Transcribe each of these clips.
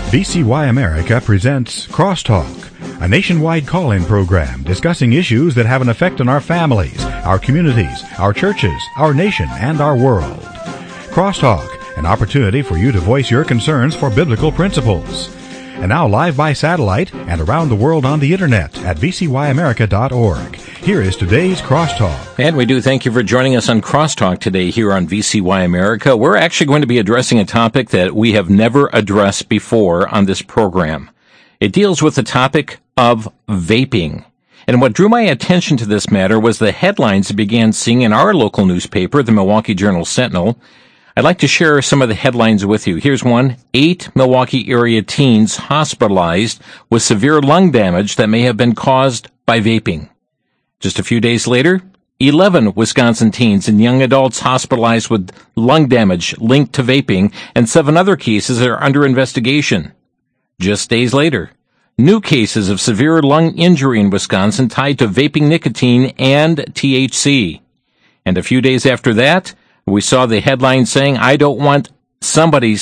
VCY America presents Crosstalk, a nationwide call-in program discussing issues that have an effect on our families, our communities, our churches, our nation, and our world. Crosstalk, an opportunity for you to voice your concerns for biblical principles. And now live by satellite and around the world on the internet at vcyamerica.org. Here is today's Crosstalk. And we do thank you for joining us on Crosstalk today here on VCY America. We're actually going to be addressing a topic that we have never addressed before on this program. It deals with the topic of vaping. And what drew my attention to this matter was the headlines I began seeing in our local newspaper, the Milwaukee Journal-Sentinel. I'd like to share some of the headlines with you. Here's one. 8 Milwaukee area teens hospitalized with severe lung damage that may have been caused by vaping. Just a few days later, 11 Wisconsin teens and young adults hospitalized with lung damage linked to vaping, and 7 other cases are under investigation. Just days later, new cases of severe lung injury in Wisconsin tied to vaping nicotine and THC. And a few days after that, we saw the headline saying, I don't want somebody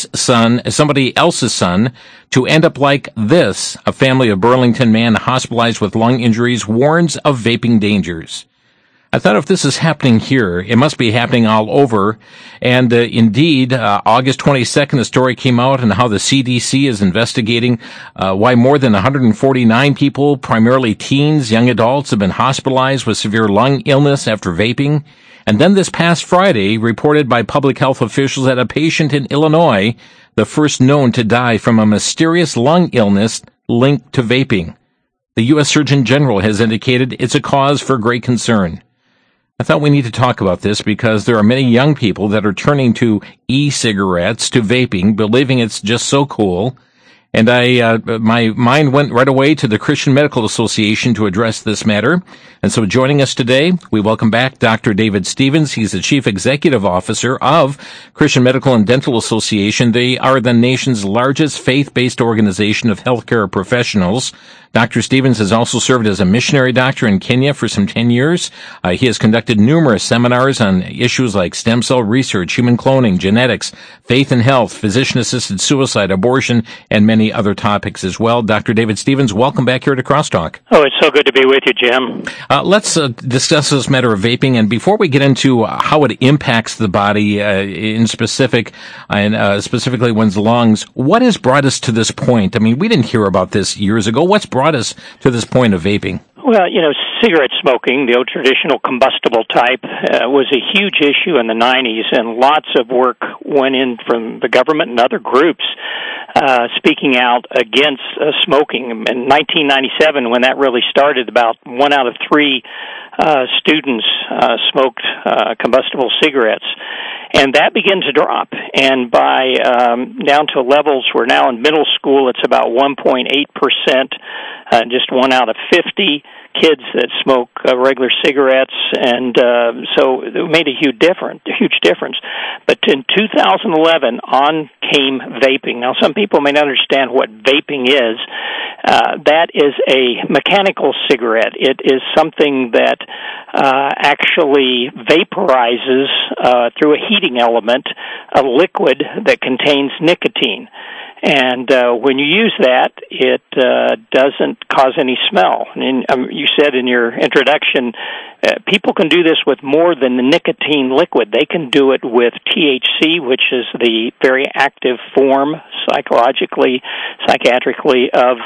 else's son, to end up like this. A family of Burlington man hospitalized with lung injuries warns of vaping dangers. I thought if this is happening here, it must be happening all over. And indeed, August 22nd, the story came out and how the CDC is investigating why more than 149 people, primarily teens, young adults, have been hospitalized with severe lung illness after vaping. And then this past Friday, reported by public health officials that a patient in Illinois, the first known to die from a mysterious lung illness linked to vaping. The U.S. Surgeon General has indicated it's a cause for great concern. I thought we need to talk about this because there are many young people that are turning to e-cigarettes, to vaping, believing it's just so cool. And my mind went right away to the Christian Medical Association to address this matter. And so joining us today, we welcome back Dr. David Stevens. He's the Chief Executive Officer of Christian Medical and Dental Association. They are the nation's largest faith-based organization of healthcare professionals. Dr. Stevens has also served as a missionary doctor in Kenya for some 10 years. He has conducted numerous seminars on issues like stem cell research, human cloning, genetics, faith and health, physician-assisted suicide, abortion, and many other topics as well. Dr. David Stevens, welcome back here to Crosstalk. Oh, it's so good to be with you, Jim. Let's discuss this matter of vaping. And before we get into how it impacts the body in specific, and specifically one's lungs, what has brought us to this point? I mean, we didn't hear about this years ago. What's brought us to this point of vaping? Well, cigarette smoking, the old traditional combustible type, was a huge issue in the 90s, and lots of work went in from the government and other groups speaking out against smoking. In 1997, when that really started, about 1 out of 3 students smoked combustible cigarettes. And that began to drop, and by down to levels we're now in middle school, it's about 1.8%, just 1 out of 50 kids that smoke regular cigarettes, and so it made a huge difference. But in 2011, on came vaping. Now, some people may not understand what vaping is. That is a mechanical cigarette. It is something that actually vaporizes through a heating element a liquid that contains nicotine. And when you use that, it doesn't cause any smell. And you said in your introduction, people can do this with more than the nicotine liquid. They can do it with THC, which is the very active form psychiatrically of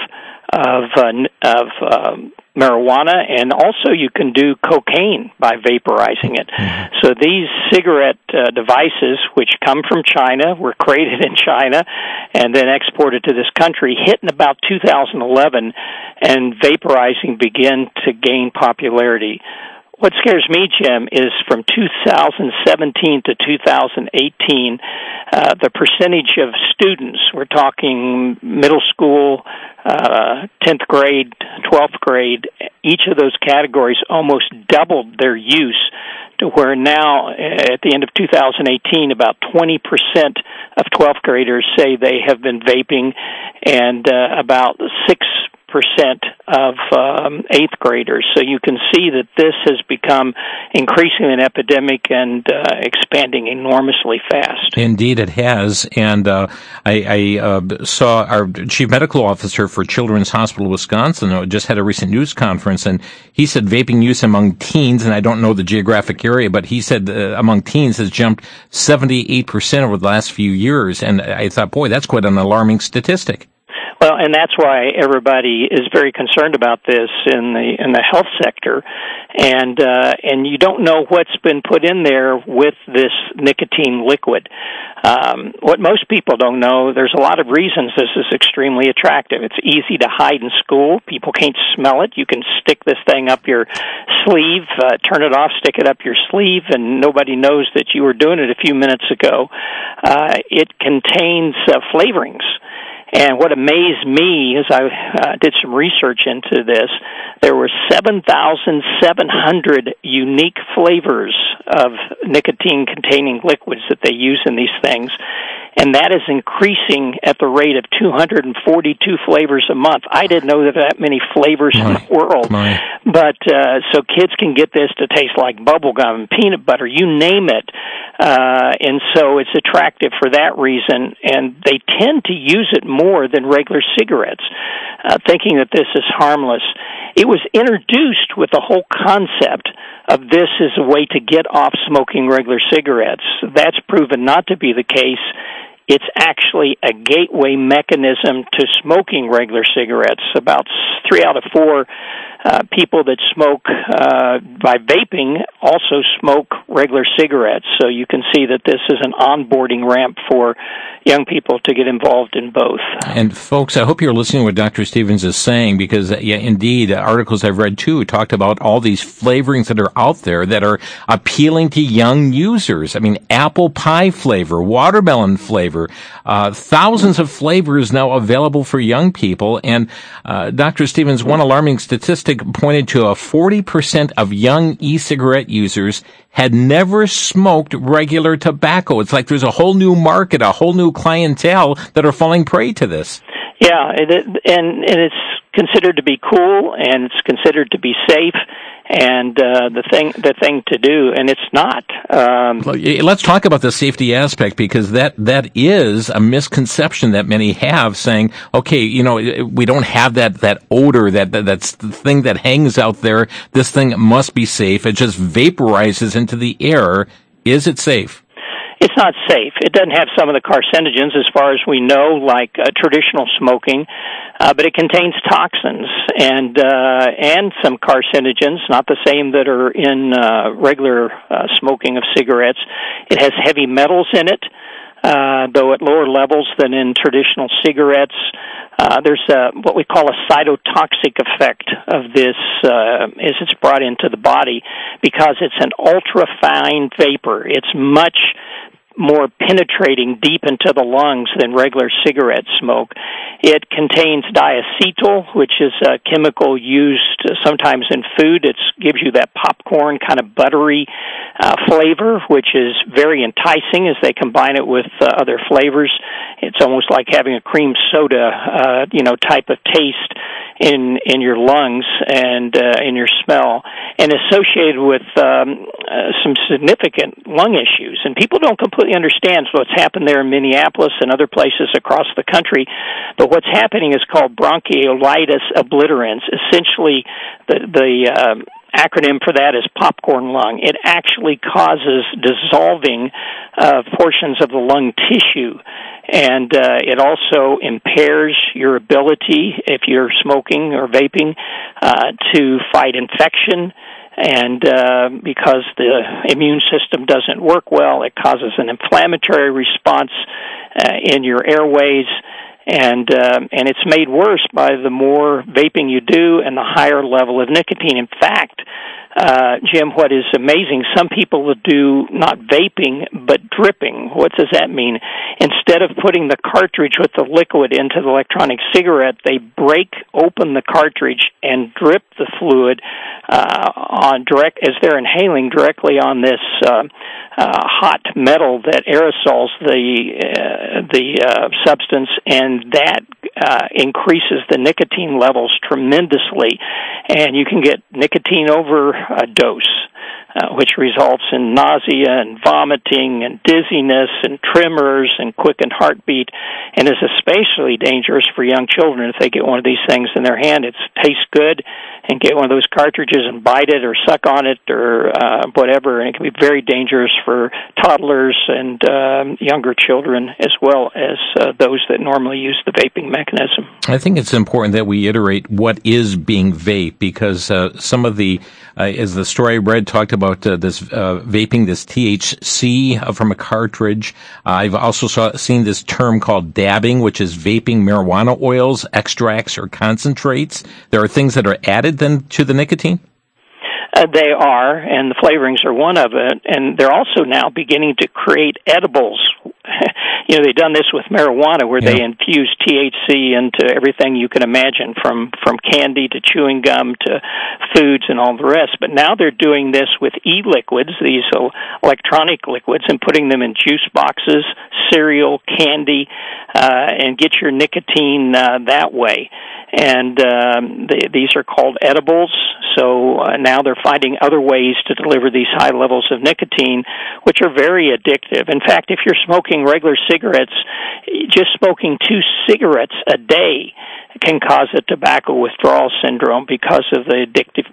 marijuana, and also you can do cocaine by vaporizing it. Mm-hmm. So these cigarette devices, which come from China, were created in China, and then exported to this country, hit in about 2011, and vaporizing began to gain popularity. What scares me, Jim, is from 2017 to 2018, the percentage of students, we're talking middle school, 10th grade, 12th grade, each of those categories almost doubled their use to where now, at the end of 2018, about 20% of 12th graders say they have been vaping, and about 6 of eighth graders. So you can see that this has become increasingly an epidemic and expanding enormously fast. Indeed, it has. And I saw our chief medical officer for Children's Hospital Wisconsin just had a recent news conference, and he said vaping use among teens, and I don't know the geographic area, but he said among teens has jumped 78% over the last few years. And I thought, boy, that's quite an alarming statistic. Well, and that's why everybody is very concerned about this in the health sector, and you don't know what's been put in there with this nicotine liquid. What most people don't know, there's a lot of reasons this is extremely attractive. It's easy to hide in school. People can't smell it. You can stick this thing up your sleeve, turn it off, stick it up your sleeve, and nobody knows that you were doing it a few minutes ago. It contains flavorings. And what amazed me as I did some research into this, there were 7,700 unique flavors of nicotine-containing liquids that they use in these things. And that is increasing at the rate of 242 flavors a month. I didn't know that many flavors in the world. But so kids can get this to taste like bubble gum, peanut butter, you name it. And so it's attractive for that reason. And they tend to use it more than regular cigarettes, thinking that this is harmless. It was introduced with the whole concept of this as a way to get off smoking regular cigarettes. That's proven not to be the case. It's actually a gateway mechanism to smoking regular cigarettes. About 3 out of 4 people that smoke by vaping also smoke regular cigarettes. So you can see that this is an onboarding ramp for young people to get involved in both. And folks, I hope you're listening to what Dr. Stevens is saying, because yeah, indeed, articles I've read too talked about all these flavorings that are out there that are appealing to young users. I mean, apple pie flavor, watermelon flavor, thousands of flavors now available for young people. And Dr. Stevens, one alarming statistic pointed to a 40% of young e-cigarette users had never smoked regular tobacco. It's like there's a whole new market, a whole new clientele that are falling prey to this. Yeah, and it's considered to be cool, and it's considered to be safe, and the thing to do, and it's not. Let's talk about the safety aspect, because that is a misconception that many have, saying, okay, you know, we don't have that odor, that's the thing that hangs out there. This thing must be safe. It just vaporizes into the air. Is it safe? It's not safe. It doesn't have some of the carcinogens, as far as we know, like traditional smoking, but it contains toxins and some carcinogens, not the same that are in regular smoking of cigarettes. It has heavy metals in it, though at lower levels than in traditional cigarettes. There's what we call a cytotoxic effect of this as it's brought into the body, because it's an ultra-fine vapor. It's much more penetrating deep into the lungs than regular cigarette smoke. It contains diacetyl, which is a chemical used sometimes in food. It gives you that popcorn kind of buttery flavor, which is very enticing as they combine it with other flavors. It's almost like having a cream soda, type of taste in your lungs and in your smell, and associated with some significant lung issues. And people don't completely understand what's happened there in Minneapolis and other places across the country, but what's happening is called bronchiolitis obliterans. Essentially, the acronym for that is popcorn lung. It actually causes dissolving of portions of the lung tissue, and it also impairs your ability, if you're smoking or vaping, to fight infection. And because the immune system doesn't work well, it causes an inflammatory response in your airways, and it's made worse by the more vaping you do and the higher level of nicotine. In fact, Jim, what is amazing, some people will do not vaping, but dripping. What does that mean? Instead of putting the cartridge with the liquid into the electronic cigarette, they break open the cartridge and drip the fluid as they're inhaling directly on this hot metal that aerosols the substance, and that increases the nicotine levels tremendously, and you can get nicotine overdose, which results in nausea and vomiting and dizziness and tremors and quickened heartbeat, and is especially dangerous for young children if they get one of these things in their hand. It tastes good, and get one of those cartridges and bite it or suck on it or whatever, and it can be very dangerous for toddlers and younger children as well as those that normally use the vaping mechanism. I think it's important that we iterate what is being vaped, because some of the, as the story I read, talked about this vaping, this THC from a cartridge. I've also seen this term called dabbing, which is vaping marijuana oils, extracts, or concentrates. There are things that are added then to the nicotine? They are, and the flavorings are one of it, and they're also now beginning to create edibles. They've done this with marijuana, where they infuse THC into everything you can imagine, from candy to chewing gum to foods and all the rest. But now they're doing this with e-liquids, these electronic liquids, and putting them in juice boxes, cereal, candy, and get your nicotine that way. And these are called edibles, so now they're finding other ways to deliver these high levels of nicotine, which are very addictive. In fact, if you're smoking regular cigarettes, just smoking 2 cigarettes a day can cause a tobacco withdrawal syndrome because of the addictive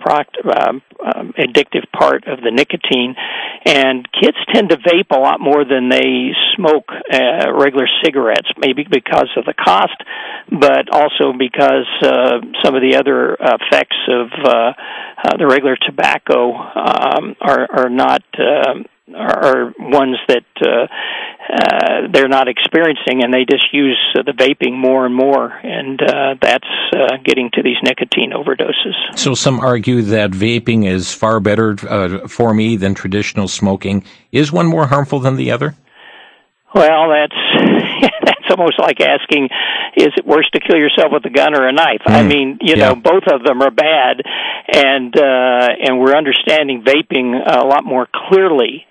part of the nicotine. And kids tend to vape a lot more than they smoke regular cigarettes, maybe because of the cost, but also because some of the other effects of the regular tobacco are not are ones that they're not experiencing, and they just use the vaping more and more, and that's getting to these nicotine overdoses. So some argue that vaping is far better for me than traditional smoking. Is one more harmful than the other? Well, that's almost like asking, is it worse to kill yourself with a gun or a knife? I mean, both of them are bad, and we're understanding vaping a lot more clearly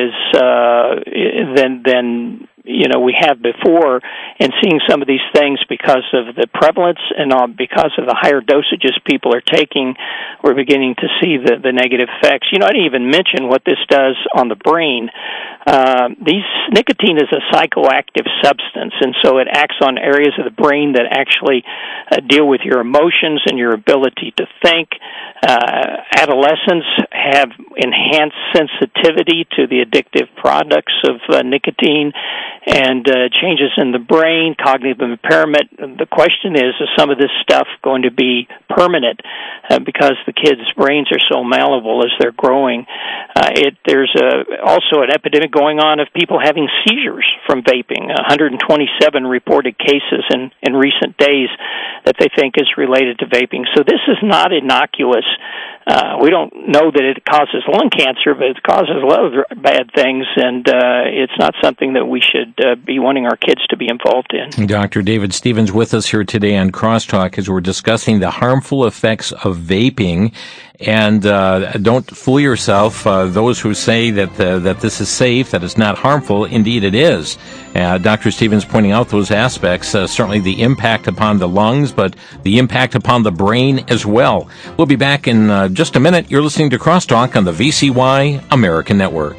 than we have before, and seeing some of these things because of the prevalence and because of the higher dosages people are taking, we're beginning to see the negative effects. I didn't even mention what this does on the brain. Nicotine is a psychoactive substance, and so it acts on areas of the brain that actually deal with your emotions and your ability to think. Adolescents have enhanced sensitivity to the addictive products of nicotine, and changes in the brain, cognitive impairment. The question is some of this stuff going to be permanent because the kids' brains are so malleable as they're growing? There's also an epidemic going on of people having seizures from vaping. 127 reported cases in recent days that they think is related to vaping. So this is not innocuous. We don't know that it causes lung cancer, but it causes a lot of bad things, and it's not something that we should be wanting our kids to be involved in. Dr. David Stevens with us here today on Crosstalk as we're discussing the harmful effects of vaping. And don't fool yourself. Those who say that this is safe, that it's not harmful, indeed it is. Dr. Stevens pointing out those aspects, certainly the impact upon the lungs, but the impact upon the brain as well. We'll be back in just a minute. You're listening to Crosstalk on the VCY American Network.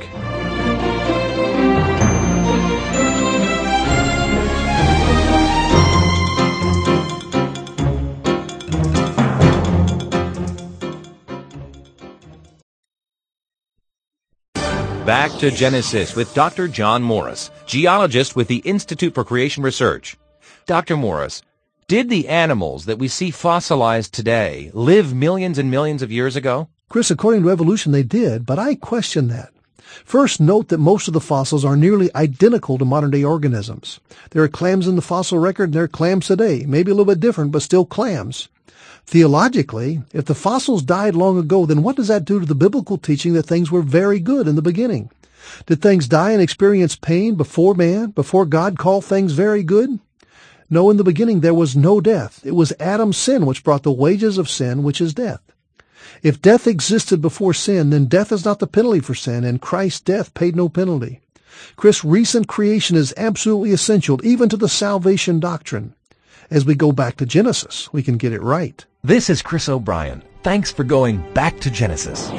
Back to Genesis with Dr. John Morris, geologist with the Institute for Creation Research. Dr. Morris, did the animals that we see fossilized today live millions and millions of years ago? Chris, according to evolution, they did, but I question that. First, note that most of the fossils are nearly identical to modern-day organisms. There are clams in the fossil record, and there are clams today. Maybe a little bit different, but still clams. Theologically, if the fossils died long ago, then what does that do to the biblical teaching that things were very good in the beginning? Did things die and experience pain before God called things very good? No, in the beginning there was no death. It was Adam's sin which brought the wages of sin, which is death. If death existed before sin, then death is not the penalty for sin, and Christ's death paid no penalty. Chris, recent creation is absolutely essential, even to the salvation doctrine. as we go back to Genesis. We can get it right. This is Chris O'Brien. Thanks for going back to Genesis.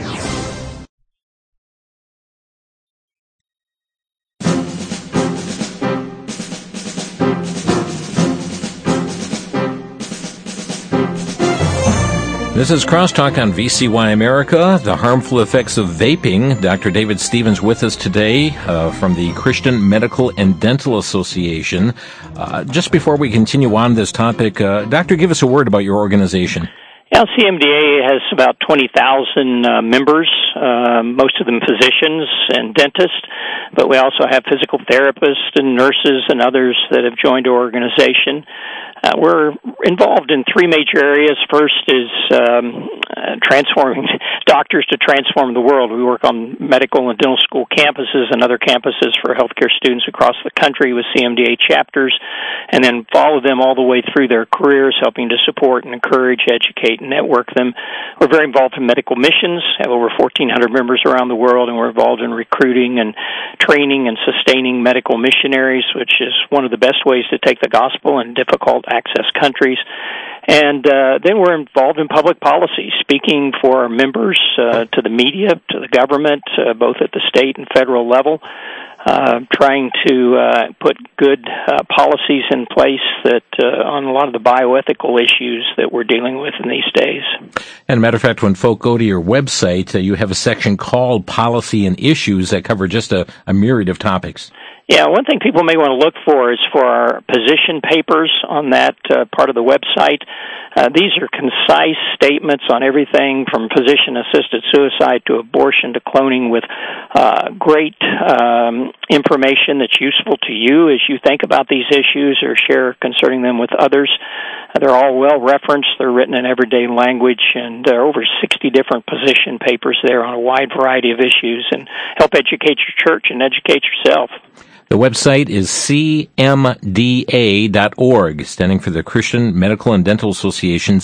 This is Crosstalk on VCY America, the harmful effects of vaping. Dr. David Stevens with us today from the Christian Medical and Dental Association. Just before we continue on this topic, Doctor, give us a word about your organization. Yeah, CMDA has about 20,000 members, most of them physicians and dentists, but we also have physical therapists and nurses and others that have joined our organization. We're involved in three major areas. First is transforming doctors to transform the world. We work on medical and dental school campuses and other campuses for healthcare students across the country with CMDA chapters, and then follow them all the way through their careers, helping to support and encourage, educate, and network them. We're very involved in medical missions, have over 1,400 members around the world, and we're involved in recruiting and training and sustaining medical missionaries, which is one of the best ways to take the gospel in difficult access countries. And then we're involved in public policy, speaking for our members, to the media, to the government, both at the state and federal level, trying to put good policies in place that on a lot of the bioethical issues that we're dealing with in these days. And a matter of fact, when folk go to your website, you have a section called Policy and Issues that cover just a myriad of topics. Yeah, one thing people may want to look for is for our position papers on that part of the website. These are concise statements on everything from physician-assisted suicide to abortion to cloning, with great information that's useful to you as you think about these issues or share concerning them with others. They're all well referenced. They're written in everyday language, and there are over 60 different position papers there on a wide variety of issues, and help educate your church and educate yourself. The website is cmda.org, standing for the Christian Medical and Dental Association,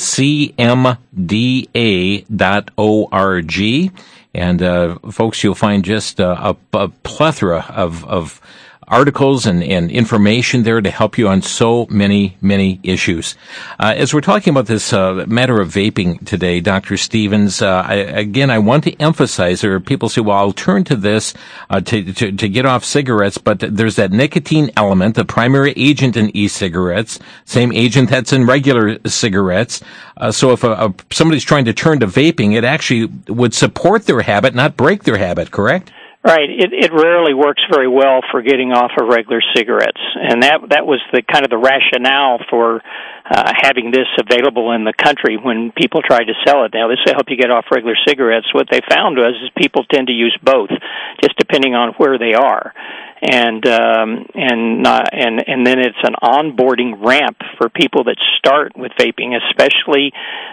cmda.org. And folks, you'll find just a plethora of articles and information there to help you on so many issues. As we're talking about this matter of vaping today, Dr. Stevens, I want to emphasize, there are people say, well, I'll turn to this to get off cigarettes, but there's that nicotine element, the primary agent in e-cigarettes, same agent that's in regular cigarettes. So if somebody's trying to turn to vaping, it actually would support their habit, not break their habit, correct? Right. It rarely works very well for getting off of regular cigarettes, and that was the kind of the rationale for having this available in the country when people tried to sell it. Now, this will help you get off regular cigarettes. What they found was is people tend to use both, just depending on where they are. And then it's an onboarding ramp for people that start with vaping, especially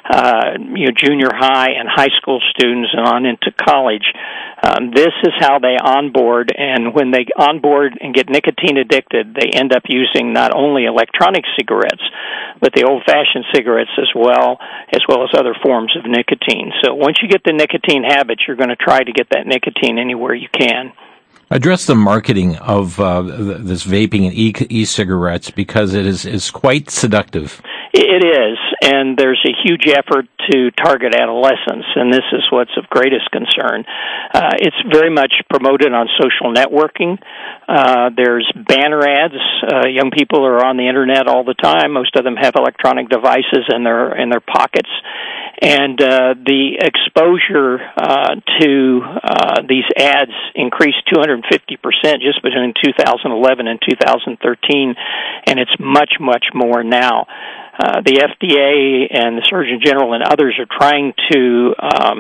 junior high and high school students and on into college. This is how they onboard, and when they onboard and get nicotine addicted, they end up using not only electronic cigarettes, but the old-fashioned cigarettes as well as other forms of nicotine. So once you get the nicotine habit, you're going to try to get that nicotine anywhere you can. Address the marketing of this vaping and e-cigarettes, because it is quite seductive. It is, and there's a huge effort to target adolescents, and this is what's of greatest concern. It's very much promoted on social networking. There's banner ads. Young people are on the internet all the time. Most of them have electronic devices in their pockets. And the exposure to these ads increased 250% just between 2011 and 2013, and it's much more now. The FDA and the Surgeon General and others are trying to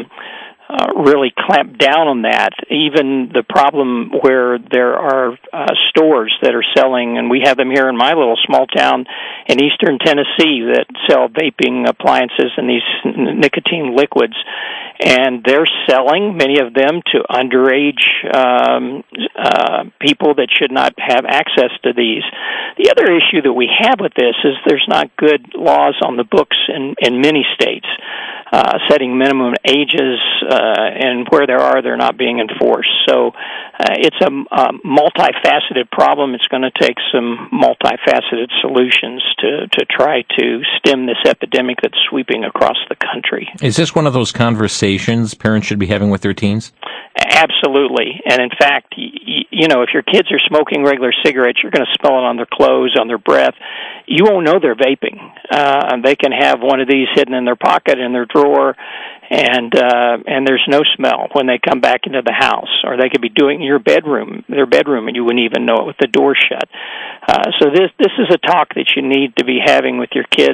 really clamp down on that. Even the problem where there are stores that are selling, and we have them here in my little small town in eastern Tennessee that sell vaping appliances and these nicotine liquids, and they're selling many of them to underage people that should not have access to these. The other issue that we have with this is there's not good laws on the books in many states, setting minimum ages and where there are, they're not being enforced. So it's a multifaceted problem. It's going to take some multifaceted solutions to try to stem this epidemic that's sweeping across the country. Is this one of those conversations parents should be having with their teens? Absolutely. And in fact, you know, if your kids are smoking regular cigarettes, you're going to smell it on their clothes, on their breath. You won't know they're vaping. They can have one of these hidden in their pocket, in their drawer, and there's no smell when they come back into the house. Or they could be doing it in their bedroom, and you wouldn't even know it with the door shut. So this is a talk that you need to be having with your kids.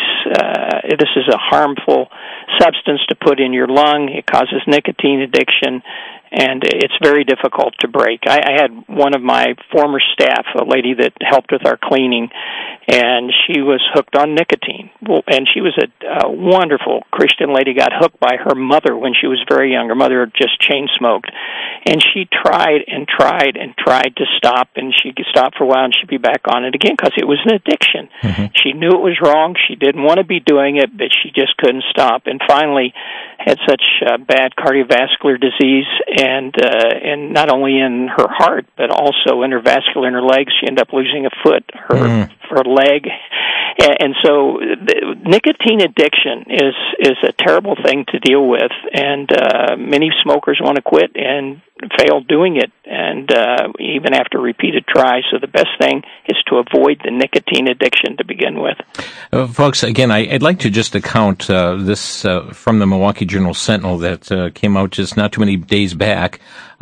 This is a harmful substance to put in your lung. It causes nicotine addiction, and it's very difficult to break. I had one of my former staff, a lady that helped with our cleaning, and she was hooked on nicotine. And she was a wonderful Christian lady, got hooked by her mother when she was very young. Her mother had just chain smoked. And she tried and tried and tried to stop, and she could stop for a while, and she'd be back on it again because it was an addiction. Mm-hmm. She knew it was wrong. She didn't want to be doing it, but she just couldn't stop. And finally had such bad cardiovascular disease, and not only in her heart, but also in her vascular in her legs. She ended up losing a foot, her leg. And so nicotine addiction is a terrible thing to deal with, and many smokers want to quit and fail doing it, and even after repeated tries. So the best thing is to avoid the nicotine addiction to begin with. Folks, again, I'd like to just account this from the Milwaukee Journal-Sentinel that came out just not too many days back.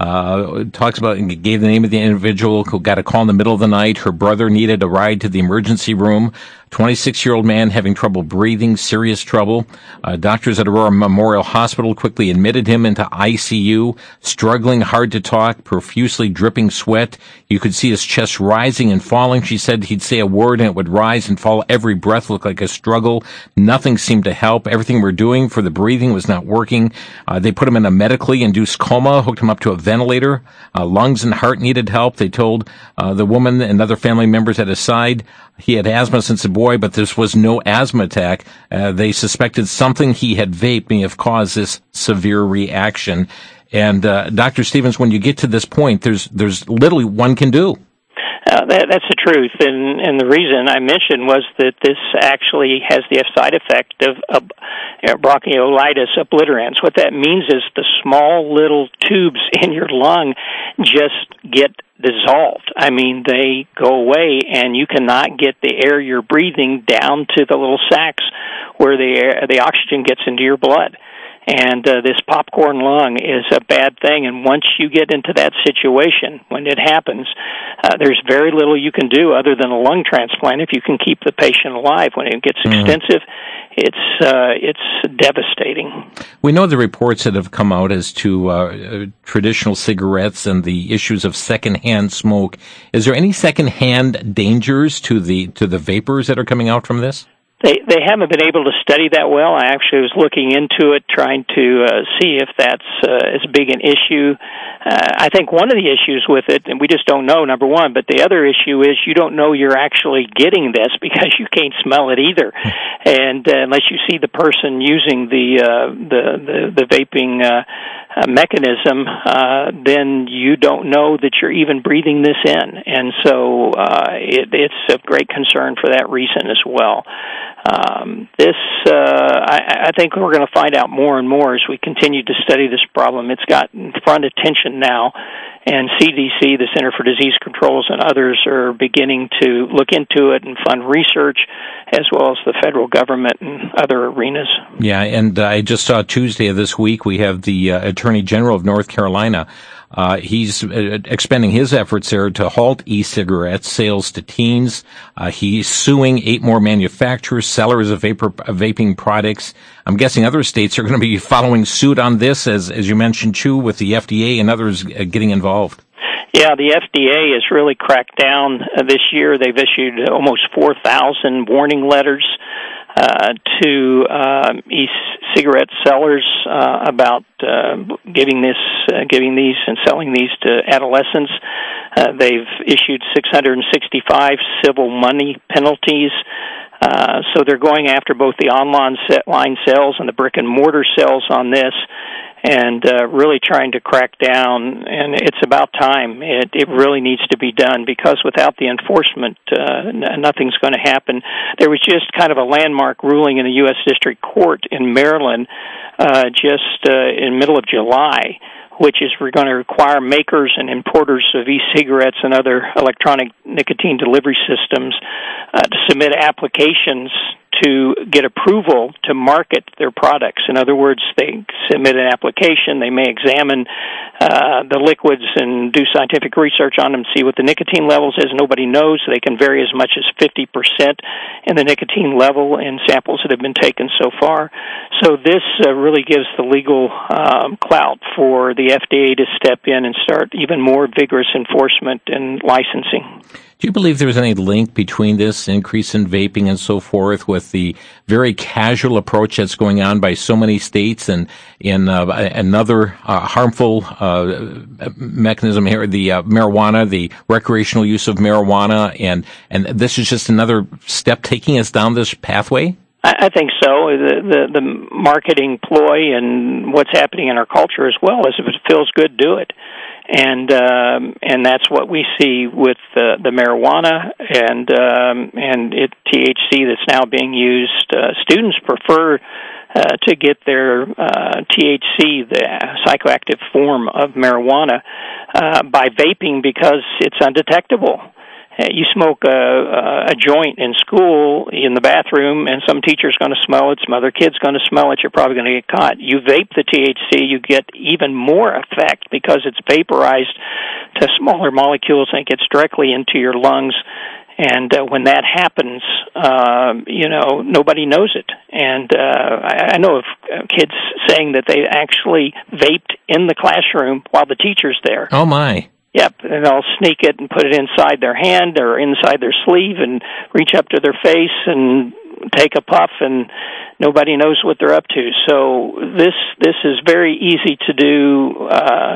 Talks about, gave the name of the individual who got a call in the middle of the night. Her brother needed a ride to the emergency room. 26-year-old man having trouble breathing, serious trouble. Doctors at Aurora Memorial Hospital quickly admitted him into ICU, struggling hard to talk, profusely dripping sweat. You could see his chest rising and falling. She said he'd say a word and it would rise and fall. Every breath looked like a struggle. Nothing seemed to help. Everything we're doing for the breathing was not working. They put him in a medically induced coma, hooked him up to a ventilator. Lungs and heart needed help. They told the woman and other family members at his side he had asthma since a boy, but this was no asthma attack. They suspected something he had vaped may have caused this severe reaction. And Dr. Stevens, when you get to this point, there's literally one can do. That's the truth, and the reason I mentioned was that this actually has the side effect of bronchiolitis obliterans. What that means is the small little tubes in your lung just get dissolved. I mean, they go away, and you cannot get the air you're breathing down to the little sacs where the oxygen gets into your blood. And this popcorn lung is a bad thing, and once you get into that situation, when it happens, there's very little you can do other than a lung transplant if you can keep the patient alive. When it gets extensive, it's devastating. We know the reports that have come out as to traditional cigarettes and the issues of secondhand smoke. Is there any secondhand dangers to the vapors that are coming out from this? They haven't been able to study that well. I actually was looking into it, trying to see if that's as big an issue. I think one of the issues with it, and we just don't know, number one, but the other issue is you don't know you're actually getting this because you can't smell it either. And unless you see the person using the vaping mechanism, then you don't know that you're even breathing this in. And so it's of great concern for that reason as well. I think we're going to find out more and more as we continue to study this problem. It's gotten front attention now, and CDC, the Center for Disease Controls, and others are beginning to look into it and fund research, as well as the federal government and other arenas. Yeah, and I just saw Tuesday of this week, we have the Attorney General of North Carolina. He's expending his efforts there to halt e-cigarettes sales to teens. He's suing 8 more manufacturers, sellers of vaping products. I'm guessing other states are going to be following suit on this, as you mentioned, too, with the FDA and others getting involved. Yeah, the FDA has really cracked down this year. They've issued almost 4,000 warning letters to e-cigarette sellers about giving these and selling these to adolescents. They've issued 665 civil money penalties. So they're going after both the online sales and the brick and mortar sales on this. and really trying to crack down, and it's about time. It really needs to be done, because without the enforcement, nothing's going to happen. There was just kind of a landmark ruling in the U.S. District Court in Maryland just in the middle of July, which is we're going to require makers and importers of e-cigarettes and other electronic nicotine delivery systems to submit applications to get approval to market their products. In other words, they submit an application, they may examine the liquids and do scientific research on them, see what the nicotine levels is. Nobody knows. They can vary as much as 50% in the nicotine level in samples that have been taken so far. So this really gives the legal clout for the FDA to step in and start even more vigorous enforcement and licensing. Do you believe there's any link between this increase in vaping and so forth with the very casual approach that's going on by so many states and in another harmful mechanism here, the marijuana, the recreational use of marijuana, and this is just another step taking us down this pathway? I think so. The marketing ploy and what's happening in our culture as well is, if it feels good, do it. And that's what we see with the marijuana and THC that's now being used. Students prefer to get their THC, the psychoactive form of marijuana, by vaping, because it's undetectable. You smoke a joint in school, in the bathroom, and some teacher's going to smell it, some other kid's going to smell it, you're probably going to get caught. You vape the THC, you get even more effect because it's vaporized to smaller molecules and it gets directly into your lungs. And when that happens, nobody knows it. And I know of kids saying that they actually vaped in the classroom while the teacher's there. Oh, my. Yep, and they'll sneak it and put it inside their hand or inside their sleeve and reach up to their face and take a puff, and nobody knows what they're up to. So this is very easy to do,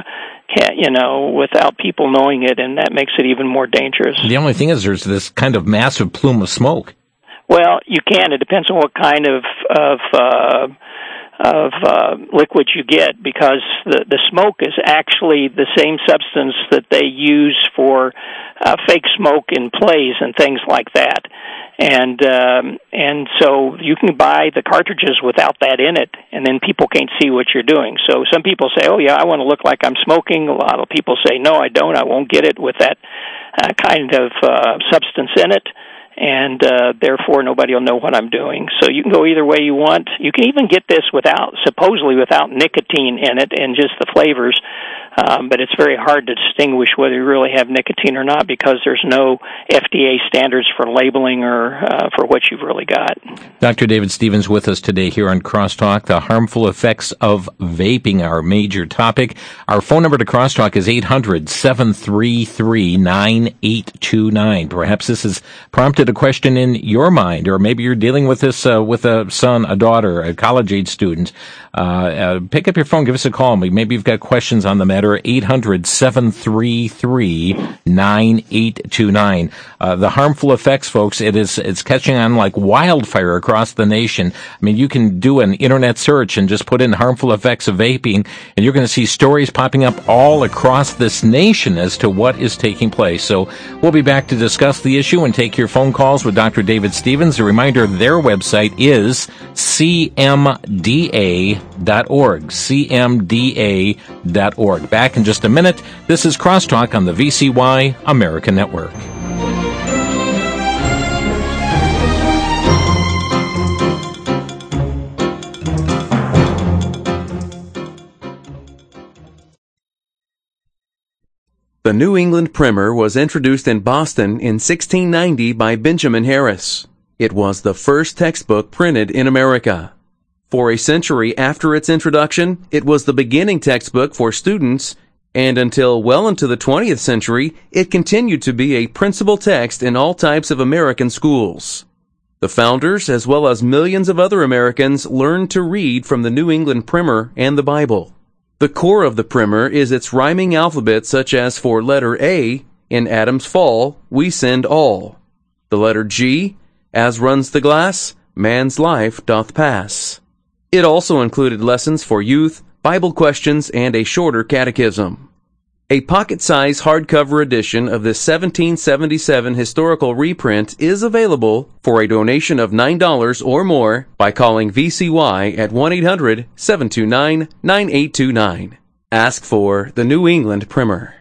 without people knowing it, and that makes it even more dangerous. The only thing is there's this kind of massive plume of smoke. Well, you can. It depends on what kind of liquid you get, because the smoke is actually the same substance that they use for fake smoke in plays and things like that. And so you can buy the cartridges without that in it, and then people can't see what you're doing. So some people say, oh, yeah, I want to look like I'm smoking. A lot of people say, no, I don't. I won't get it with that kind of substance in it. And therefore nobody will know what I'm doing. So you can go either way you want. You can even get this supposedly without nicotine in it and just the flavors, but it's very hard to distinguish whether you really have nicotine or not, because there's no FDA standards for labeling or for what you've really got. Dr. David Stevens with us today here on Crosstalk. The harmful effects of vaping, our major topic. Our phone number to Crosstalk is 800-733-9829. Perhaps this has prompted a question in your mind, or maybe you're dealing with this with a son, a daughter, a college-age student. Pick up your phone, give us a call. Maybe you've got questions on the matter. 800-733-9829. The harmful effects, folks, it's catching on like wildfire across the nation. I mean, you can do an internet search and just put in harmful effects of vaping, and you're going to see stories popping up all across this nation as to what is taking place. So we'll be back to discuss the issue and take your phone calls with Dr. David Stevens. A reminder, their website is cmda.org, cmda.org. Back in just a minute. This is Crosstalk on the VCY America Network. The New England Primer was introduced in Boston in 1690 by Benjamin Harris. It was the first textbook printed in America. For a century after its introduction, it was the beginning textbook for students, and until well into the 20th century, it continued to be a principal text in all types of American schools. The founders, as well as millions of other Americans, learned to read from the New England Primer and the Bible. The core of the primer is its rhyming alphabet, such as for letter A, in Adam's fall, we sinned all. The letter G, as runs the glass, man's life doth pass. It also included lessons for youth, Bible questions, and a shorter catechism. A pocket-size hardcover edition of this 1777 historical reprint is available for a donation of $9 or more by calling VCY at 1-800-729-9829. Ask for the New England Primer.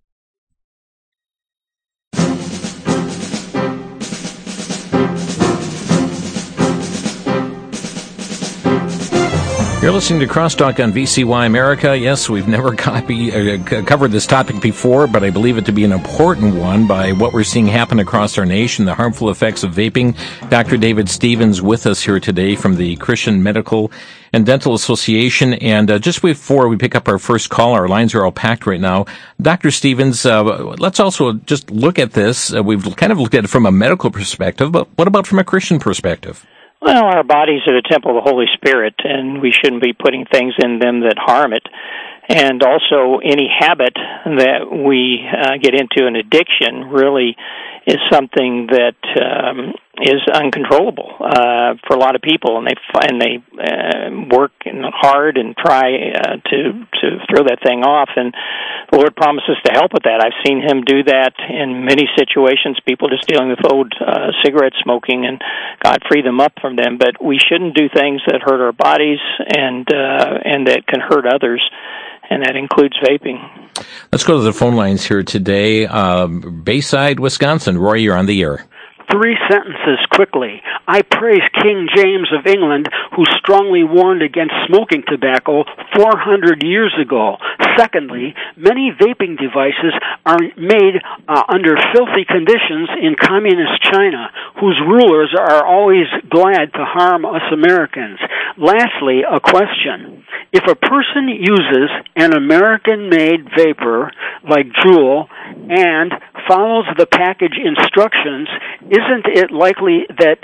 You're listening to Crosstalk on VCY America. Yes, we've never covered this topic before, but I believe it to be an important one by what we're seeing happen across our nation, the harmful effects of vaping. Dr. David Stevens with us here today from the Christian Medical and Dental Association. And just before we pick up our first call, our lines are all packed right now. Dr. Stevens, let's also just look at this. We've kind of looked at it from a medical perspective, but what about from a Christian perspective? Well, our bodies are the temple of the Holy Spirit, and we shouldn't be putting things in them that harm it. And also, any habit that we get into, an addiction, really is something that is uncontrollable for a lot of people, and they work hard and try to throw that thing off. And the Lord promises to help with that. I've seen Him do that in many situations. People just dealing with old cigarette smoking, and God free them up from them. But we shouldn't do things that hurt our bodies and that can hurt others. And that includes vaping. Let's go to the phone lines here today. Bayside, Wisconsin. Roy, you're on the air. 3 sentences quickly. I praise King James of England, who strongly warned against smoking tobacco 400 years ago. Secondly, many vaping devices are made under filthy conditions in communist China, whose rulers are always glad to harm us Americans. Lastly, a question. If a person uses an American-made vapor like Juul and follows the package instructions, isn't it likely that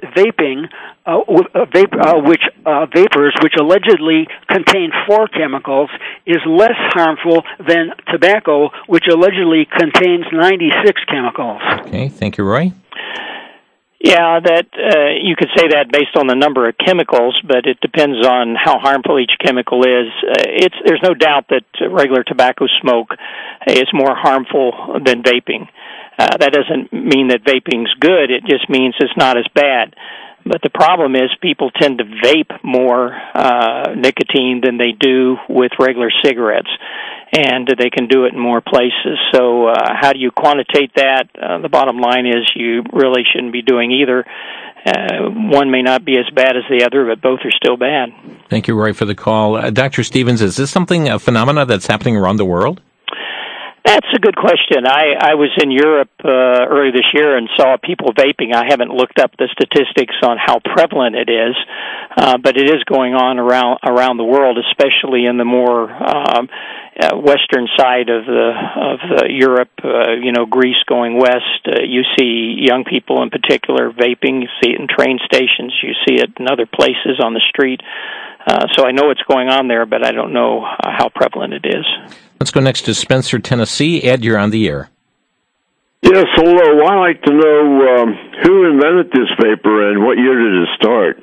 vapors which allegedly contain 4 chemicals is less harmful than tobacco, which allegedly contains 96 chemicals? Okay, thank you, Roy. Yeah, that you could say that based on the number of chemicals, but it depends on how harmful each chemical is. There's no doubt that regular tobacco smoke is more harmful than vaping. That doesn't mean that vaping's good. It just means it's not as bad. But the problem is people tend to vape more nicotine than they do with regular cigarettes, and they can do it in more places. So how do you quantitate that? The bottom line is you really shouldn't be doing either. One may not be as bad as the other, but both are still bad. Thank you, Roy, for the call. Dr. Stevens, is this a phenomena that's happening around the world? That's a good question. I was in Europe earlier this year and saw people vaping. I haven't looked up the statistics on how prevalent it is, but it is going on around the world, especially in the more western side of the Europe. Greece going west. You see young people in particular vaping. You see it in train stations. You see it in other places on the street. So I know what's going on there, but I don't know how prevalent it is. Let's go next to Spencer, Tennessee. Ed, you're on the air. Yes, hello. I'd like to know who invented this vapor and what year did it start?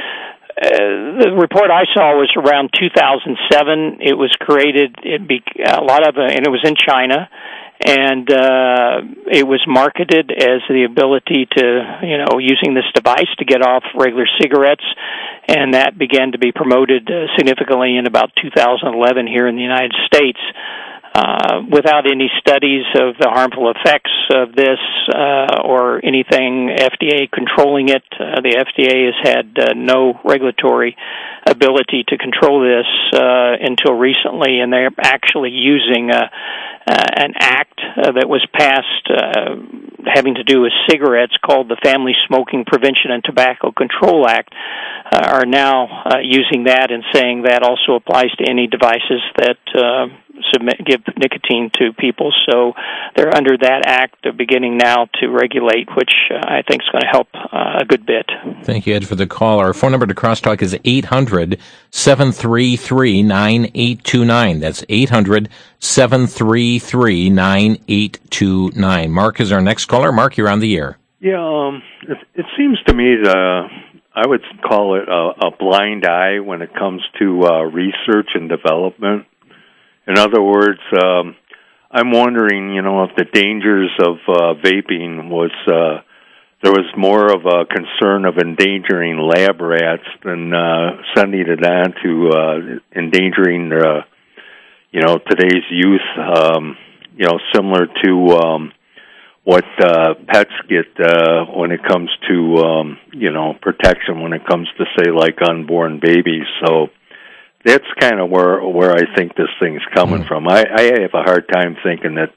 The report I saw was around 2007. It was created, and it was in China, and it was marketed as the ability to, using this device to get off regular cigarettes, and that began to be promoted significantly in about 2011 here in the United States. Without any studies of the harmful effects of this or anything FDA controlling it, the FDA has had no regulatory ability to control this until recently, and they're actually using an act that was passed having to do with cigarettes called the Family Smoking Prevention and Tobacco Control Act, are now using that and saying that also applies to any devices that give nicotine to people. So they're under that act. They're beginning now to regulate, which I think is going to help a good bit. Thank you, Ed, for the call. Our phone number to Crosstalk is 800-733-9829. That's 800-733-9829. Mark is our next caller. Mark, you're on the air. Yeah, it seems to me that I would call it a blind eye when it comes to research and development. In other words, I'm wondering, if the dangers of vaping was there was more of a concern of endangering lab rats than sending it on to endangering, today's youth. Similar to what pets get when it comes to protection when it comes to, say, like unborn babies. So that's kind of where I think this thing's coming from. I have a hard time thinking that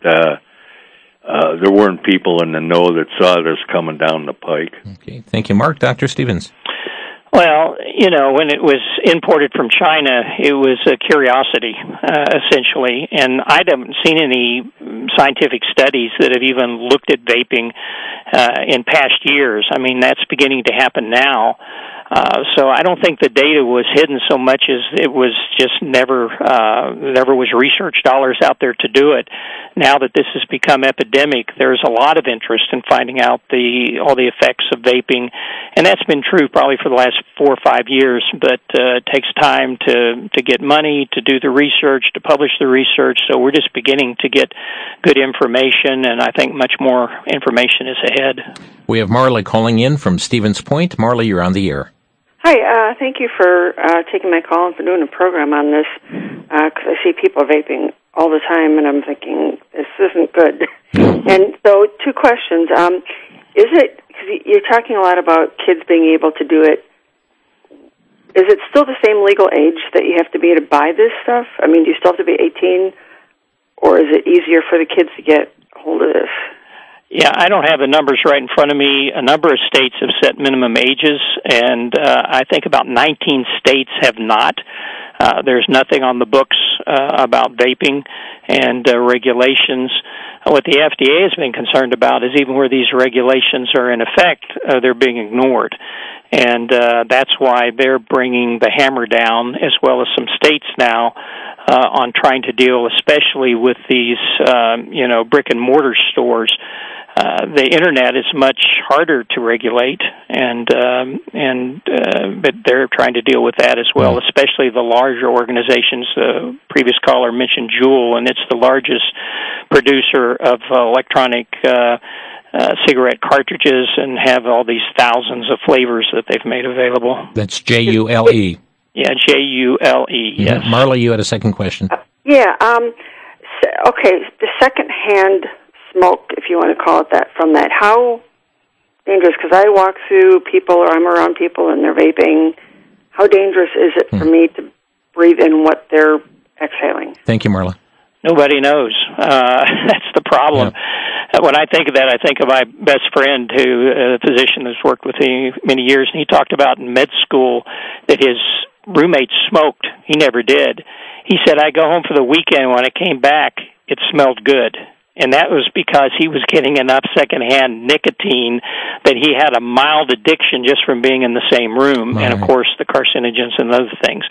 there weren't people in the know that saw this coming down the pike. Okay, thank you, Mark. Dr. Stevens. Well, when it was imported from China, it was a curiosity, essentially, and I haven't seen any scientific studies that have even looked at vaping in past years. I mean, that's beginning to happen now. So I don't think the data was hidden so much as it was just never was research dollars out there to do it. Now that this has become epidemic, there's a lot of interest in finding out all the effects of vaping, and that's been true probably for the last 4 or 5 years, but it takes time to get money, to do the research, to publish the research, so we're just beginning to get good information, and I think much more information is ahead. We have Marla calling in from Stevens Point. Marla, you're on the air. Hi, thank you for taking my call and for doing a program on this, because I see people vaping all the time, and I'm thinking, this isn't good. And so, 2 questions. Is it, because you're talking a lot about kids being able to do it, is it still the same legal age that you have to be to buy this stuff? I mean, do you still have to be 18, or is it easier for the kids to get hold of this? Yeah, I don't have the numbers right in front of me. A number of states have set minimum ages, and I think about 19 states have not. There's nothing on the books about vaping and regulations. What the FDA has been concerned about is even where these regulations are in effect, they're being ignored. And that's why they're bringing the hammer down, as well as some states now, on trying to deal especially with these, brick-and-mortar stores. The internet is much harder to regulate, but they're trying to deal with that as well, especially the larger organizations. The previous caller mentioned Juul, and it's the largest producer of electronic cigarette cartridges and have all these thousands of flavors that they've made available. That's Jule. Yeah, Jule, yes. Marla, you had a second question. Okay, the second-hand smoke, if you want to call it that, from that, how dangerous, because I walk through people or I'm around people and they're vaping, how dangerous is it for me to breathe in what they're exhaling? Thank you, Marla. Nobody knows. That's the problem. Yeah. When I think of that, I think of my best friend, a physician that's worked with me many years, and he talked about in med school that his roommates smoked. He never did. He said, I go home for the weekend. When I came back, it smelled good. And that was because he was getting enough secondhand nicotine that he had a mild addiction just from being in the same room, and, of course, the carcinogens and other things.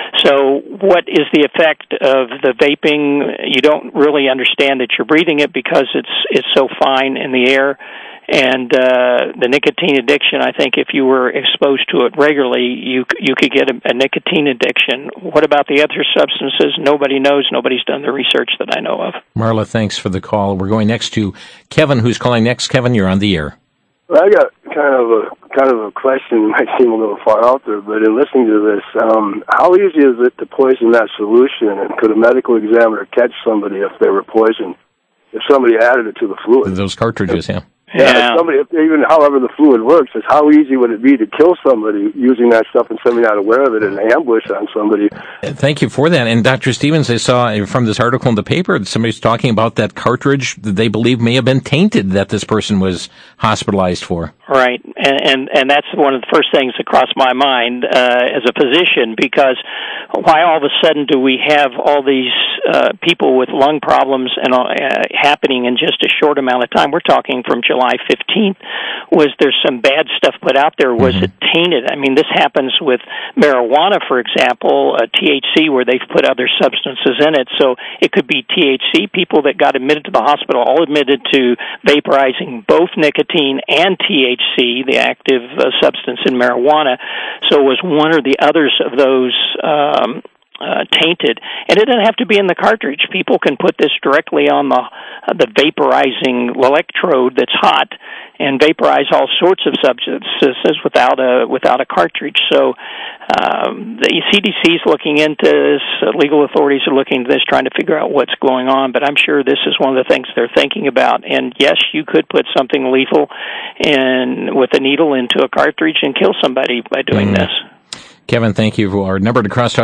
So what is the effect of the vaping? You don't really understand that you're breathing it because it's so fine in the air. And the nicotine addiction, I think if you were exposed to it regularly, you could get a nicotine addiction. What about the other substances? Nobody knows. Nobody's done the research that I know of. Marla, thanks for the call. We're going next to Kevin, who's calling next. Kevin, you're on the air. Well, I got kind of a question. It might seem a little far out there, but in listening to this, how easy is it to poison that solution? And could a medical examiner catch somebody if they were poisoned, if somebody added it to the fluid? Those cartridges, yeah. Yeah, even however the fluid works, is how easy would it be to kill somebody using that stuff and somebody not aware of it and ambush on somebody? Thank you for that. And Dr. Stevens, I saw from this article in the paper that somebody's talking about that cartridge that they believe may have been tainted that this person was hospitalized for. Right, and that's one of the first things that crossed my mind as a physician, because why all of a sudden do we have all these people with lung problems and happening in just a short amount of time? We're talking from July 15th. Was there some bad stuff put out there? Was it tainted? I mean, this happens with marijuana, for example, THC, where they've put other substances in it. So it could be THC. People that got admitted to the hospital all admitted to vaporizing both nicotine and THC THC, the active substance in marijuana. So was one or the others of those tainted? And it doesn't have to be in the cartridge. People can put this directly on the vaporizing electrode that's hot and vaporize all sorts of substances without a cartridge. So the CDC is looking into this. Legal authorities are looking into this, trying to figure out what's going on. But I'm sure this is one of the things they're thinking about. And yes, you could put something lethal with a needle into a cartridge and kill somebody by doing this. Kevin, thank you. Our number to Crosstalk,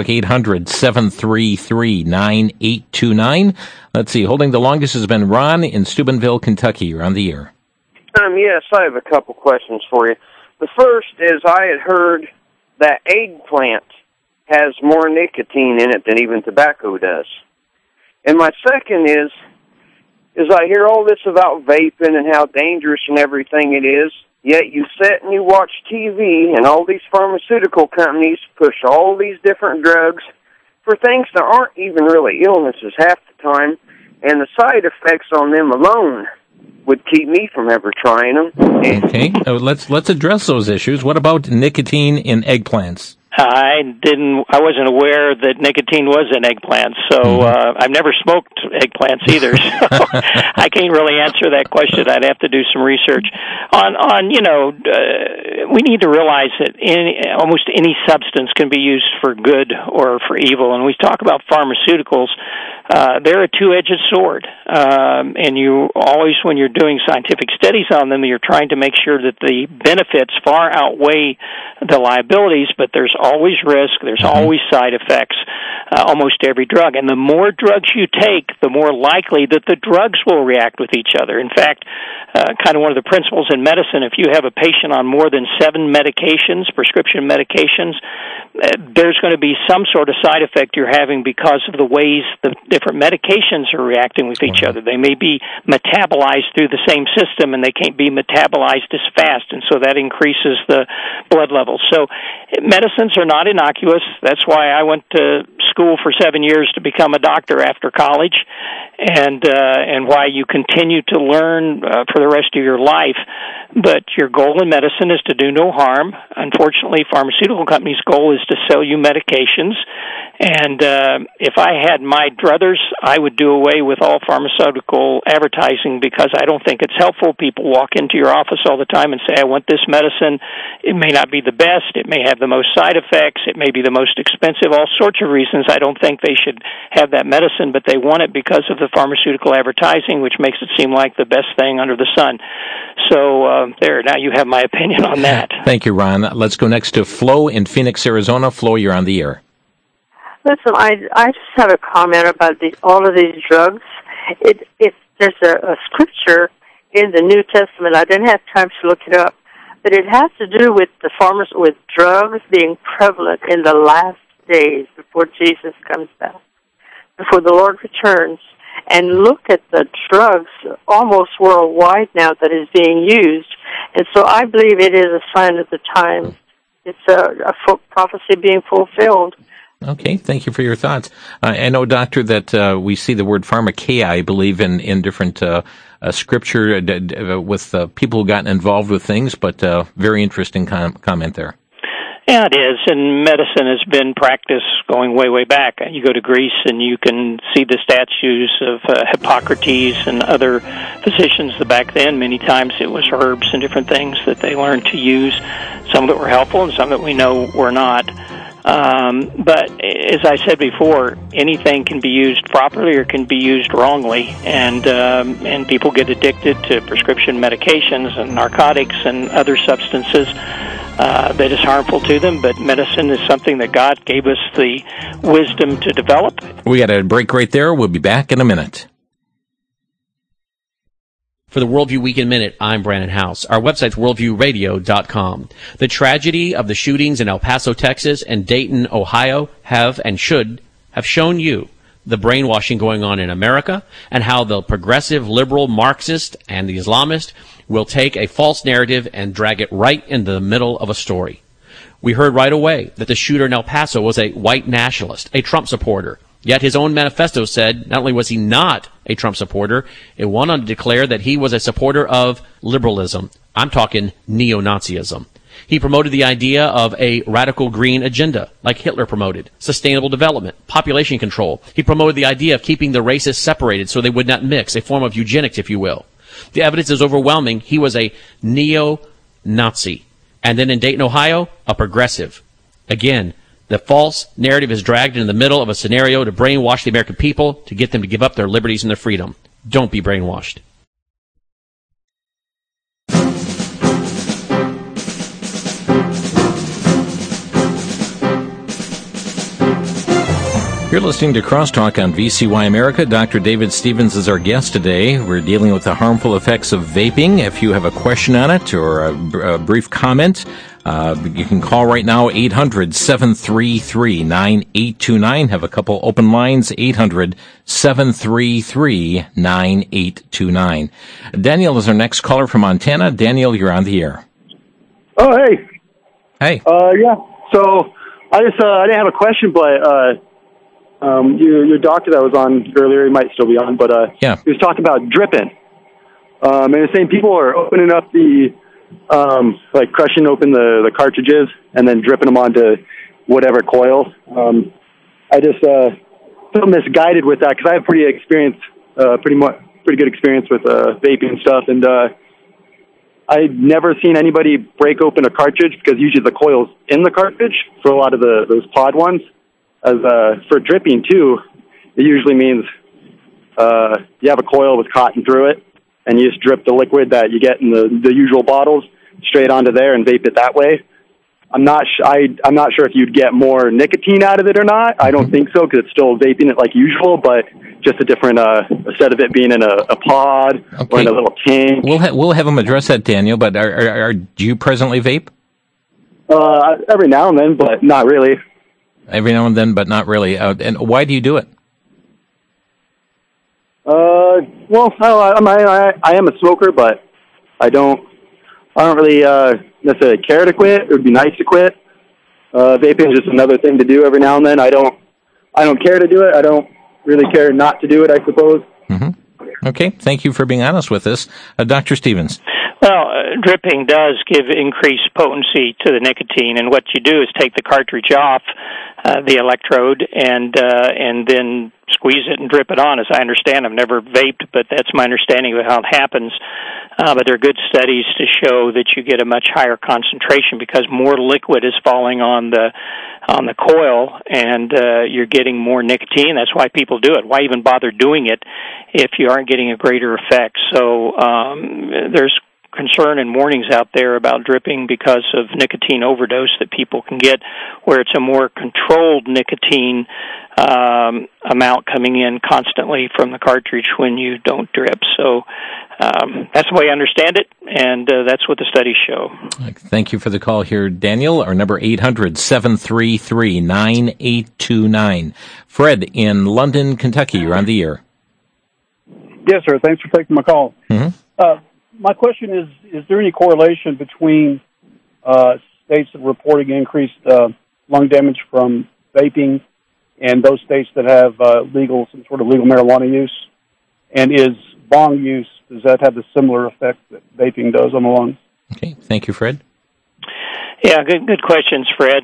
800-733-9829. Let's see, holding the longest has been Ron in Steubenville, Kentucky. You're on the air. Yes, I have a couple questions for you. The first is I had heard that eggplant has more nicotine in it than even tobacco does. And my second is I hear all this about vaping and how dangerous and everything it is, yet you sit and you watch TV and all these pharmaceutical companies push all these different drugs for things that aren't even really illnesses half the time, and the side effects on them alone would keep me from ever trying them. Okay, let's address those issues. What about nicotine in eggplants? I wasn't aware that nicotine was in eggplants, so I've never smoked eggplants either, so I can't really answer that question. I'd have to do some research. We need to realize that almost any substance can be used for good or for evil, and we talk about pharmaceuticals. They're a two-edged sword, and you always, when you're doing scientific studies on them, you're trying to make sure that the benefits far outweigh the liabilities, but there's always risk, there's always side effects, almost every drug. And the more drugs you take, the more likely that the drugs will react with each other. In fact, kind of one of the principles in medicine, if you have a patient on more than 7 medications, prescription medications, there's going to be some sort of side effect you're having because of the ways the different medications are reacting with each other. They may be metabolized through the same system, and they can't be metabolized as fast, and so that increases the blood levels. So medicines are not innocuous. That's why I went to school for 7 years to become a doctor after college, and why you continue to learn for the rest of your life. But your goal in medicine is to do no harm. Unfortunately, pharmaceutical companies' goal is to sell you medications. And if I had my druthers, I would do away with all pharmaceutical advertising because I don't think it's helpful. People walk into your office all the time and say, I want this medicine. It may not be the best. It may have the most side effects. It may be the most expensive. All sorts of reasons I don't think they should have that medicine, but they want it because of the pharmaceutical advertising, which makes it seem like the best thing under the sun. So there, now you have my opinion on that. Thank you, Ron. Let's go next to Flo in Phoenix, Arizona. Flo, you're on the air. Listen, I just have a comment about all of these drugs. There's a scripture in the New Testament. I didn't have time to look it up, but it has to do with with drugs being prevalent in the last days before Jesus comes back, before the Lord returns. And look at the drugs almost worldwide now that is being used. And so I believe it is a sign of the times. It's a prophecy being fulfilled. Okay, thank you for your thoughts. I know, Doctor, that we see the word pharmakeia, I believe, in different scripture with people who got involved with things, but very interesting comment there. Yeah, it is, and medicine has been practiced going way, way back. You go to Greece and you can see the statues of Hippocrates and other physicians back then. Many times it was herbs and different things that they learned to use, some that were helpful and some that we know were not. But as I said before, anything can be used properly or can be used wrongly, and people get addicted to prescription medications and narcotics and other substances that is harmful to them. But medicine is something that God gave us the wisdom to develop. We got a break right there. We'll be back in a minute. For the Worldview Weekend Minute, I'm Brandon House. Our website's worldviewradio.com. The tragedy of the shootings in El Paso, Texas, and Dayton, Ohio have and should have shown you the brainwashing going on in America and how the progressive, liberal, Marxist, and the Islamist will take a false narrative and drag it right into the middle of a story. We heard right away that the shooter in El Paso was a white nationalist, a Trump supporter. Yet his own manifesto said not only was he not a Trump supporter. It went on to declare that he was a supporter of liberalism. I'm talking neo-Nazism. He promoted the idea of a radical green agenda, like Hitler promoted, sustainable development, population control. He promoted the idea of keeping the races separated so they would not mix, a form of eugenics, if you will. The evidence is overwhelming. He was a neo-Nazi. And then in Dayton, Ohio, a progressive. Again, the false narrative is dragged in the middle of a scenario to brainwash the American people to get them to give up their liberties and their freedom. Don't be brainwashed. You're listening to Crosstalk on VCY America. Dr. David Stevens is our guest today. We're dealing with the harmful effects of vaping. If you have a question on it or a brief comment, you can call right now, 800-733-9829. Have a couple open lines, 800-733-9829. Daniel is our next caller from Montana. Daniel, you're on the air. Oh, hey. Hey. Yeah. So I didn't have a question, but your doctor that was on earlier, he might still be on, but he was talking about dripping. And the same people are opening up the like crushing open the cartridges and then dripping them onto whatever coil. I just feel misguided with that because I have pretty good experience with vaping and stuff, and I've never seen anybody break open a cartridge because usually the coil's in the cartridge for a lot of those pod ones. As for dripping too, it usually means you have a coil with cotton through it, and you just drip the liquid that you get in the usual bottles straight onto there and vape it that way. I'm not sure if you'd get more nicotine out of it or not. I don't think so because it's still vaping it like usual, but just a different instead of it being in a pod or in a little tank. We'll have them address that, Daniel. But do you presently vape? Every now and then, but not really. Every now and then, but not really. And why do you do it? Well, I am a smoker, but I don't really necessarily care to quit. It would be nice to quit. Vaping is just another thing to do every now and then. I don't care to do it. I don't really care not to do it, I suppose. Mm-hmm. Okay, thank you for being honest with us. Dr. Stevens. Well, dripping does give increased potency to the nicotine, and what you do is take the cartridge off the electrode and then squeeze it and drip it on. As I understand, I've never vaped, but that's my understanding of how it happens. But there are good studies to show that you get a much higher concentration because more liquid is falling on the coil, and you're getting more nicotine. That's why people do it. Why even bother doing it if you aren't getting a greater effect? So there's concern and warnings out there about dripping because of nicotine overdose that people can get, where it's a more controlled nicotine amount coming in constantly from the cartridge when you don't drip. So that's the way I understand it, and that's what the studies show. Thank you for the call here, Daniel. Our number 800-733-9829. Fred in London, Kentucky, you're on the air. Yes, sir. Thanks for taking my call. Mm-hmm. My question is there any correlation between states that are reporting increased lung damage from vaping and those states that have some sort of legal marijuana use? And is bong use, does that have the similar effect that vaping does on the lungs? Okay, thank you, Fred. Yeah, good questions, Fred.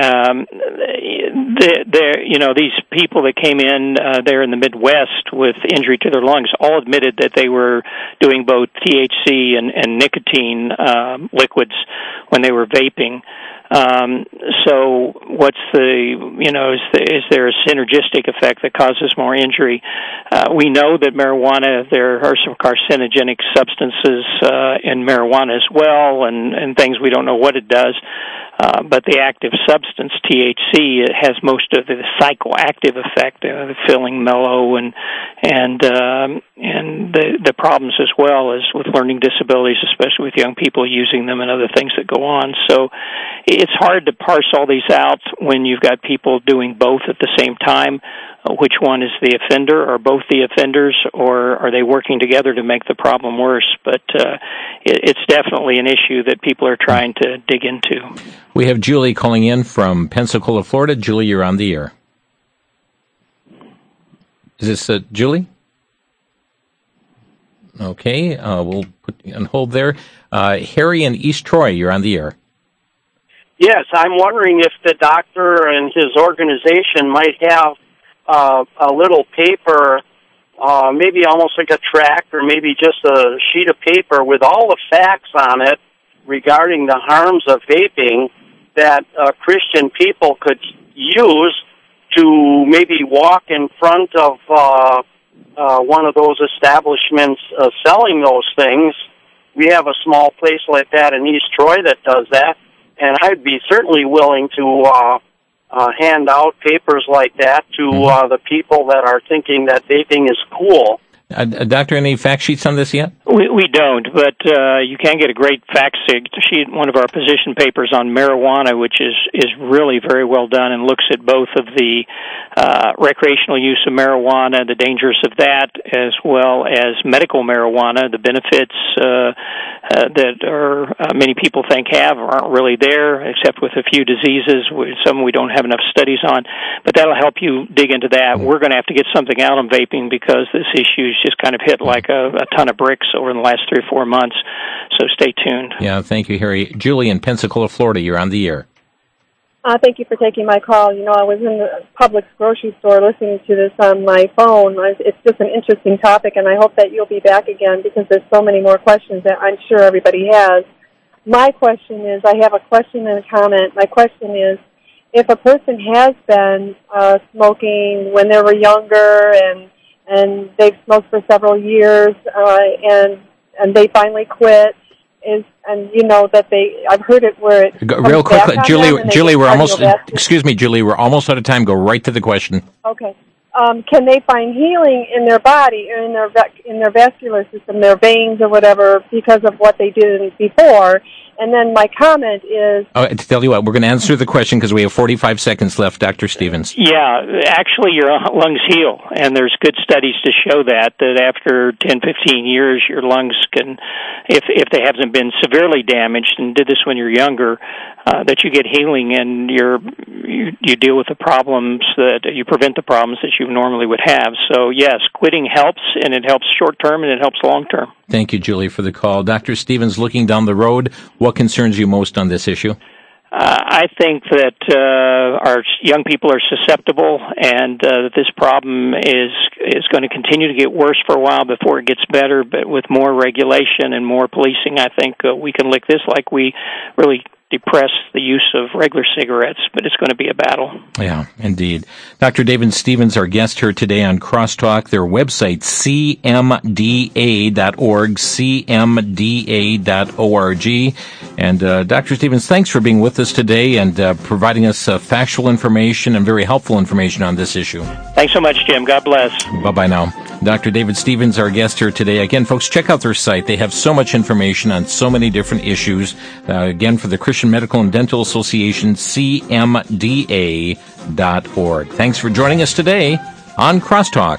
These people that came in there in the Midwest with injury to their lungs all admitted that they were doing both THC and nicotine liquids when they were vaping. So what's is there a synergistic effect that causes more injury? We know that marijuana, there are some carcinogenic substances in marijuana as well, and things we don't know what it does. But the active substance, THC, it has most of the psychoactive effect, the feeling mellow and the problems as well as with learning disabilities, especially with young people using them and other things that go on. So it's hard to parse all these out when you've got people doing both at the same time. Which one is the offender? Are both the offenders, or are they working together to make the problem worse? But it's definitely an issue that people are trying to dig into. We have Julie calling in from Pensacola, Florida. Julie, you're on the air. Is this Julie? Okay, we'll put you on hold there. Harry in East Troy, you're on the air. Yes, I'm wondering if the doctor and his organization might have a little paper, maybe almost like a tract or maybe just a sheet of paper with all the facts on it regarding the harms of vaping that Christian people could use to maybe walk in front of one of those establishments selling those things. We have a small place like that in East Troy that does that. And I'd be certainly willing to hand out papers like that to the people that are thinking that vaping is cool. Doctor, any fact sheets on this yet? We don't, but you can get a great fact sheet, one of our position papers on marijuana, which is really very well done and looks at both of the recreational use of marijuana, the dangers of that, as well as medical marijuana, the benefits that many people think aren't really there, except with a few diseases, some we don't have enough studies on. But that'll help you dig into that. We're going to have to get something out on vaping because this issue just kind of hit like a ton of bricks over the last 3 or 4 months. So stay tuned. Yeah, thank you, Harry. Julie in Pensacola, Florida, you're on the air. Thank you for taking my call. I was in the Publix grocery store listening to this on my phone. It's just an interesting topic, and I hope that you'll be back again because there's so many more questions that I'm sure everybody has. My question is, I have a question and a comment. My question is, if a person has been smoking when they were younger and they've smoked for several years and they finally quit, I've heard it where it real quickly, Julie, we're almost we're almost out of time. Go right to the question. Okay. Can they find healing in their body or in their vascular system, their veins or whatever, because of what they did before? And then my comment is... To tell you what, we're going to answer the question because we have 45 seconds left, Dr. Stevens. Yeah, actually your lungs heal, and there's good studies to show that after 10, 15 years, your lungs can, if they haven't been severely damaged and did this when you're younger, that you get healing and you deal with the problems you prevent the problems that you normally would have. So yes, quitting helps, and it helps short term and it helps long term. Thank you, Julie, for the call. Dr. Stevens, looking down the road, what concerns you most on this issue? I think that our young people are susceptible, and that this problem is going to continue to get worse for a while before it gets better. But with more regulation and more policing, I think we can lick this like we really depress the use of regular cigarettes, but it's going to be a battle. Yeah, indeed. Dr. David Stevens, our guest here today on Crosstalk. Their website, cmda.org, cmda.org. And Dr. Stevens, thanks for being with us today and providing us factual information and very helpful information on this issue. Thanks so much, Jim. God bless. Bye-bye now. Dr. David Stevens, our guest here today. Again, folks, check out their site. They have so much information on so many different issues. Again, for the Christian Medical and Dental Association, cmda.org. Thanks for joining us today on Crosstalk.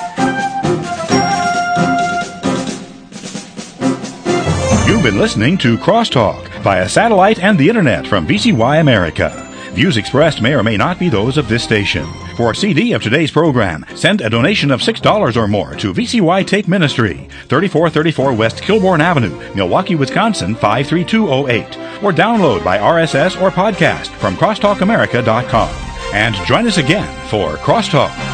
You've been listening to Crosstalk via satellite and the internet from VCY America. Views expressed may or may not be those of this station. For a CD of today's program, send a donation of $6 or more to VCY Tape Ministry, 3434 West Kilbourne Avenue, Milwaukee, Wisconsin, 53208. Or download by RSS or podcast from crosstalkamerica.com. And join us again for Crosstalk.